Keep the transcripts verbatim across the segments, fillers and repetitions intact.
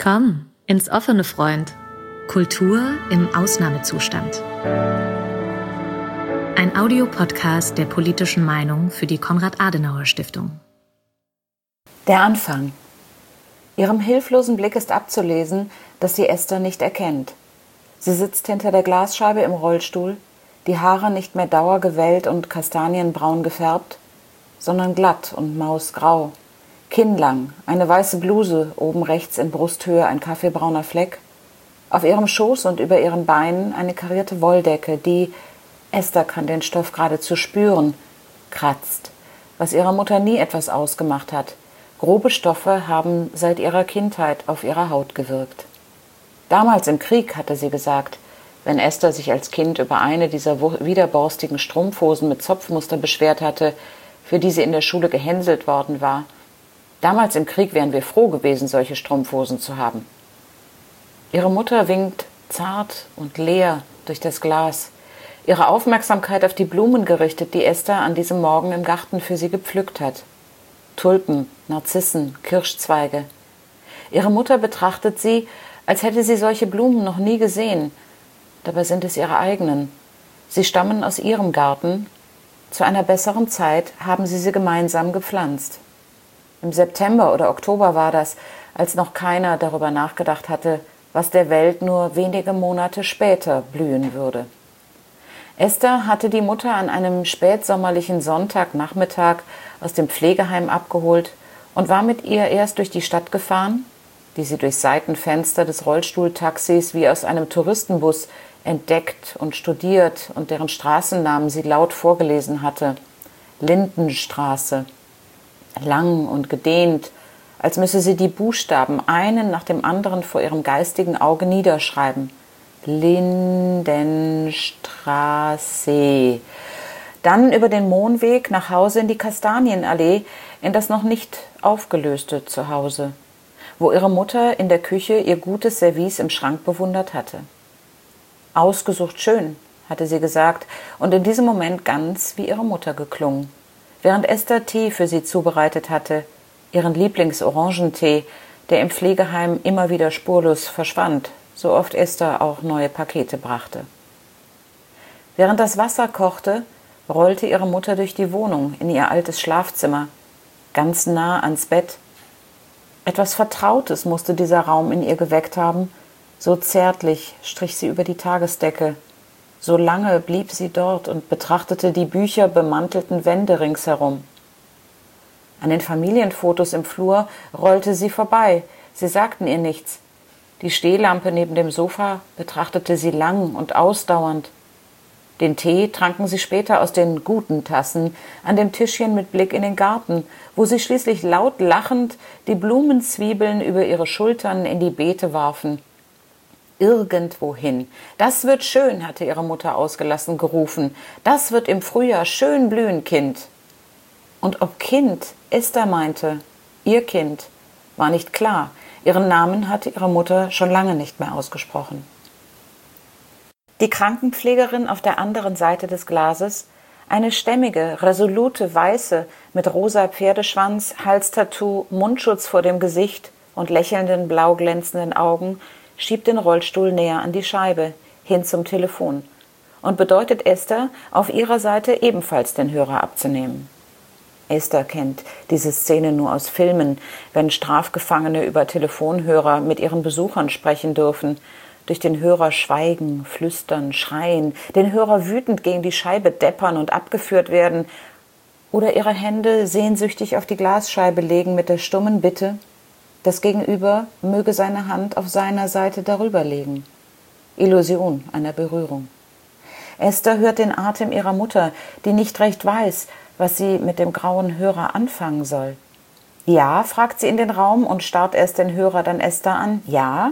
Willkommen ins offene Freund. Kultur im Ausnahmezustand. Ein Audiopodcast der politischen Meinung für die Konrad-Adenauer-Stiftung. Der Anfang. Ihrem hilflosen Blick ist abzulesen, dass sie Esther nicht erkennt. Sie sitzt hinter der Glasscheibe im Rollstuhl, die Haare nicht mehr dauergewellt und kastanienbraun gefärbt, sondern glatt und mausgrau. Kinnlang, eine weiße Bluse, oben rechts in Brusthöhe ein kaffeebrauner Fleck. Auf ihrem Schoß und über ihren Beinen eine karierte Wolldecke, die, Esther kann den Stoff geradezu spüren, kratzt, was ihrer Mutter nie etwas ausgemacht hat. Grobe Stoffe haben seit ihrer Kindheit auf ihre Haut gewirkt. Damals im Krieg, hatte sie gesagt, wenn Esther sich als Kind über eine dieser widerborstigen Strumpfhosen mit Zopfmuster beschwert hatte, für die sie in der Schule gehänselt worden war. Damals im Krieg wären wir froh gewesen, solche Strumpfhosen zu haben. Ihre Mutter winkt zart und leer durch das Glas, ihre Aufmerksamkeit auf die Blumen gerichtet, die Esther an diesem Morgen im Garten für sie gepflückt hat. Tulpen, Narzissen, Kirschzweige. Ihre Mutter betrachtet sie, als hätte sie solche Blumen noch nie gesehen. Dabei sind es ihre eigenen. Sie stammen aus ihrem Garten. Zu einer besseren Zeit haben sie sie gemeinsam gepflanzt. Im September oder Oktober war das, als noch keiner darüber nachgedacht hatte, was der Welt nur wenige Monate später blühen würde. Esther hatte die Mutter an einem spätsommerlichen Sonntagnachmittag aus dem Pflegeheim abgeholt und war mit ihr erst durch die Stadt gefahren, die sie durch Seitenfenster des Rollstuhltaxis wie aus einem Touristenbus entdeckt und studiert und deren Straßennamen sie laut vorgelesen hatte. Lindenstraße. Lang und gedehnt, als müsse sie die Buchstaben einen nach dem anderen vor ihrem geistigen Auge niederschreiben. Lindenstraße. Dann über den Mohnweg nach Hause in die Kastanienallee, in das noch nicht aufgelöste Zuhause, wo ihre Mutter in der Küche ihr gutes Service im Schrank bewundert hatte. Ausgesucht schön, hatte sie gesagt, und in diesem Moment ganz wie ihre Mutter geklungen. Während Esther Tee für sie zubereitet hatte, ihren Lieblings-Orangentee, der im Pflegeheim immer wieder spurlos verschwand, so oft Esther auch neue Pakete brachte. Während das Wasser kochte, rollte ihre Mutter durch die Wohnung in ihr altes Schlafzimmer, ganz nah ans Bett. Etwas Vertrautes musste dieser Raum in ihr geweckt haben, so zärtlich strich sie über die Tagesdecke. So lange blieb sie dort und betrachtete die bücherbemantelten Wände ringsherum. An den Familienfotos im Flur rollte sie vorbei. Sie sagten ihr nichts. Die Stehlampe neben dem Sofa betrachtete sie lang und ausdauernd. Den Tee tranken sie später aus den guten Tassen an dem Tischchen mit Blick in den Garten, wo sie schließlich laut lachend die Blumenzwiebeln über ihre Schultern in die Beete warfen. Irgendwohin. Das wird schön, hatte ihre Mutter ausgelassen gerufen. Das wird im Frühjahr schön blühen, Kind. Und ob Kind Esther meinte, ihr Kind, war nicht klar. Ihren Namen hatte ihre Mutter schon lange nicht mehr ausgesprochen. Die Krankenpflegerin auf der anderen Seite des Glases, eine stämmige, resolute Weiße mit rosa Pferdeschwanz, Halstattoo, Mundschutz vor dem Gesicht und lächelnden, blau glänzenden Augen, schiebt den Rollstuhl näher an die Scheibe, hin zum Telefon, und bedeutet Esther, auf ihrer Seite ebenfalls den Hörer abzunehmen. Esther kennt diese Szene nur aus Filmen, wenn Strafgefangene über Telefonhörer mit ihren Besuchern sprechen dürfen, durch den Hörer schweigen, flüstern, schreien, den Hörer wütend gegen die Scheibe deppern und abgeführt werden oder ihre Hände sehnsüchtig auf die Glasscheibe legen mit der stummen Bitte, das Gegenüber möge seine Hand auf seiner Seite darüber legen. Illusion einer Berührung. Esther hört den Atem ihrer Mutter, die nicht recht weiß, was sie mit dem grauen Hörer anfangen soll. »Ja?« fragt sie in den Raum und starrt erst den Hörer, dann Esther an. »Ja?«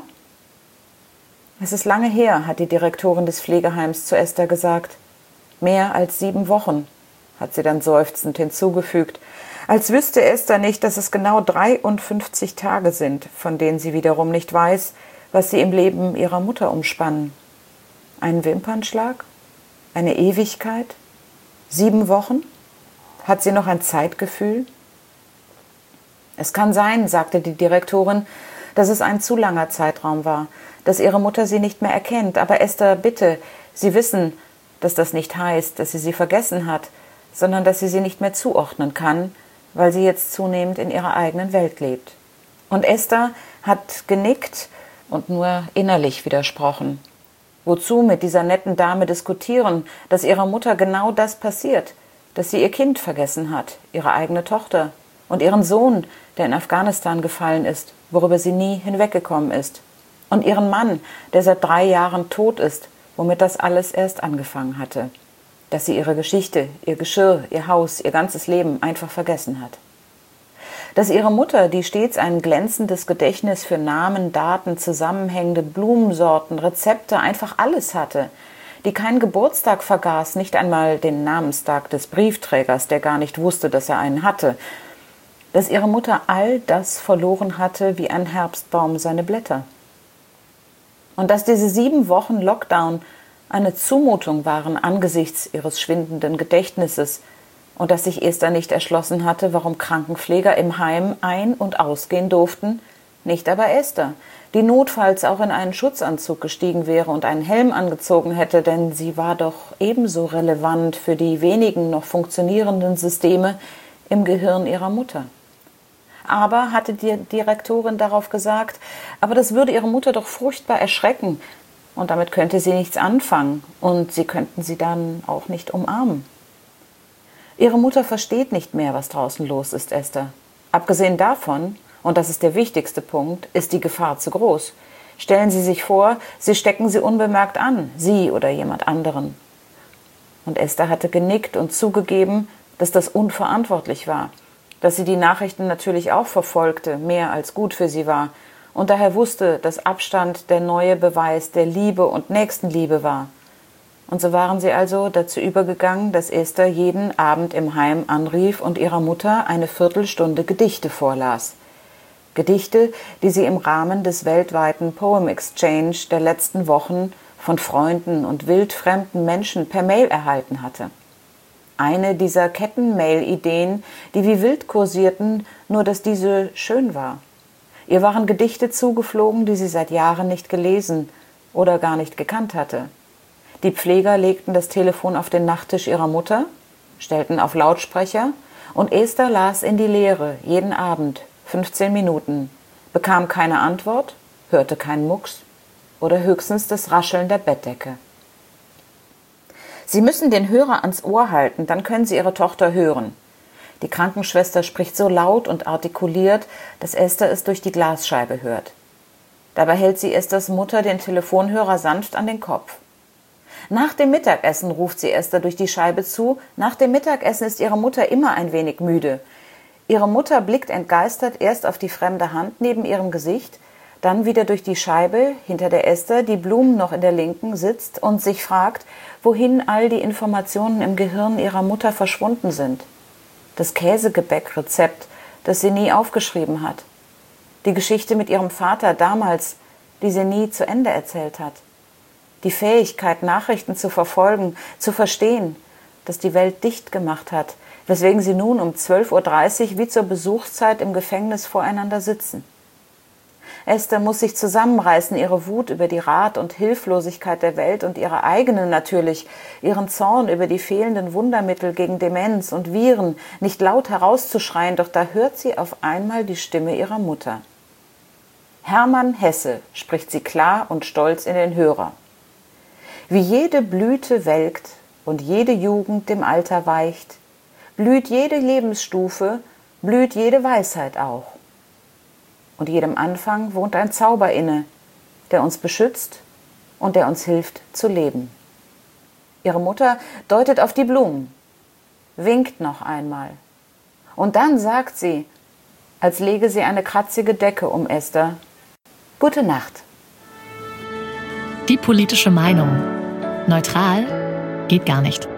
»Es ist lange her«, hat die Direktorin des Pflegeheims zu Esther gesagt. »Mehr als sieben Wochen«, hat sie dann seufzend hinzugefügt, als wüsste Esther nicht, dass es genau dreiundfünfzig Tage sind, von denen sie wiederum nicht weiß, was sie im Leben ihrer Mutter umspannen. Ein Wimpernschlag? Eine Ewigkeit? Sieben Wochen? Hat sie noch ein Zeitgefühl? »Es kann sein«, sagte die Direktorin, dass es ein zu langer Zeitraum war, dass ihre Mutter sie nicht mehr erkennt. Aber Esther, bitte, Sie wissen, dass das nicht heißt, dass sie sie vergessen hat, sondern dass sie sie nicht mehr zuordnen kann, weil sie jetzt zunehmend in ihrer eigenen Welt lebt. Und Esther hat genickt und nur innerlich widersprochen. Wozu mit dieser netten Dame diskutieren, dass ihrer Mutter genau das passiert, dass sie ihr Kind vergessen hat, ihre eigene Tochter und ihren Sohn, der in Afghanistan gefallen ist, worüber sie nie hinweggekommen ist, und ihren Mann, der seit drei Jahren tot ist, womit das alles erst angefangen hatte, dass sie ihre Geschichte, ihr Geschirr, ihr Haus, ihr ganzes Leben einfach vergessen hat. Dass ihre Mutter, die stets ein glänzendes Gedächtnis für Namen, Daten, zusammenhängende Blumensorten, Rezepte, einfach alles hatte, die keinen Geburtstag vergaß, nicht einmal den Namenstag des Briefträgers, der gar nicht wusste, dass er einen hatte, dass ihre Mutter all das verloren hatte wie ein Herbstbaum seine Blätter. Und dass diese sieben Wochen Lockdown eine Zumutung waren angesichts ihres schwindenden Gedächtnisses und dass sich Esther nicht erschlossen hatte, warum Krankenpfleger im Heim ein- und ausgehen durften, nicht aber Esther, die notfalls auch in einen Schutzanzug gestiegen wäre und einen Helm angezogen hätte, denn sie war doch ebenso relevant für die wenigen noch funktionierenden Systeme im Gehirn ihrer Mutter. Aber, hatte die Direktorin darauf gesagt, aber das würde ihre Mutter doch furchtbar erschrecken und damit könnte sie nichts anfangen und sie könnten sie dann auch nicht umarmen. Ihre Mutter versteht nicht mehr, was draußen los ist, Esther. Abgesehen davon, und das ist der wichtigste Punkt, ist die Gefahr zu groß. Stellen Sie sich vor, Sie stecken sie unbemerkt an, Sie oder jemand anderen. Und Esther hatte genickt und zugegeben, dass das unverantwortlich war, dass sie die Nachrichten natürlich auch verfolgte, mehr als gut für sie war und daher wusste, dass Abstand der neue Beweis der Liebe und Nächstenliebe war. Und so waren sie also dazu übergegangen, dass Esther jeden Abend im Heim anrief und ihrer Mutter eine Viertelstunde Gedichte vorlas. Gedichte, die sie im Rahmen des weltweiten Poem Exchange der letzten Wochen von Freunden und wildfremden Menschen per Mail erhalten hatte. Eine dieser Ketten-Mail-Ideen, die wie wild kursierten, nur dass diese schön war. Ihr waren Gedichte zugeflogen, die sie seit Jahren nicht gelesen oder gar nicht gekannt hatte. Die Pfleger legten das Telefon auf den Nachttisch ihrer Mutter, stellten auf Lautsprecher und Esther las in die Leere jeden Abend fünfzehn Minuten, bekam keine Antwort, hörte keinen Mucks oder höchstens das Rascheln der Bettdecke. Sie müssen den Hörer ans Ohr halten, dann können Sie Ihre Tochter hören. Die Krankenschwester spricht so laut und artikuliert, dass Esther es durch die Glasscheibe hört. Dabei hält sie Esthers Mutter den Telefonhörer sanft an den Kopf. Nach dem Mittagessen, ruft sie Esther durch die Scheibe zu, nach dem Mittagessen ist ihre Mutter immer ein wenig müde. Ihre Mutter blickt entgeistert erst auf die fremde Hand neben ihrem Gesicht, dann wieder durch die Scheibe, hinter der Esther, die Blumen noch in der Linken, sitzt und sich fragt, wohin all die Informationen im Gehirn ihrer Mutter verschwunden sind. Das Käsegebäck-Rezept, das sie nie aufgeschrieben hat. Die Geschichte mit ihrem Vater damals, die sie nie zu Ende erzählt hat. Die Fähigkeit, Nachrichten zu verfolgen, zu verstehen, das die Welt dicht gemacht hat, weswegen sie nun um zwölf Uhr dreißig wie zur Besuchszeit im Gefängnis voreinander sitzen. Esther muss sich zusammenreißen, ihre Wut über die Rat- und Hilflosigkeit der Welt und ihre eigene natürlich, ihren Zorn über die fehlenden Wundermittel gegen Demenz und Viren nicht laut herauszuschreien, doch da hört sie auf einmal die Stimme ihrer Mutter. Hermann Hesse, spricht sie klar und stolz in den Hörer. Wie jede Blüte welkt und jede Jugend dem Alter weicht, blüht jede Lebensstufe, blüht jede Weisheit auch. Und jedem Anfang wohnt ein Zauber inne, der uns beschützt und der uns hilft zu leben. Ihre Mutter deutet auf die Blumen, winkt noch einmal. Und dann sagt sie, als lege sie eine kratzige Decke um Esther, Gute Nacht. Die politische Meinung. Neutral geht gar nicht.